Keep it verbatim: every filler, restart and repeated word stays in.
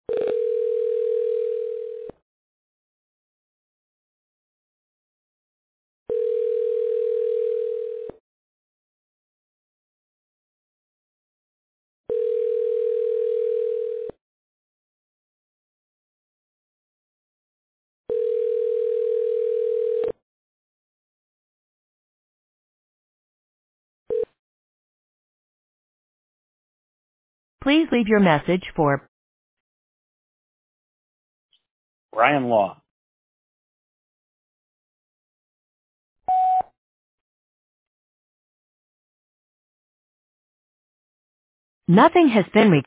Please leave your message for Brian Law. Nothing has been recorded.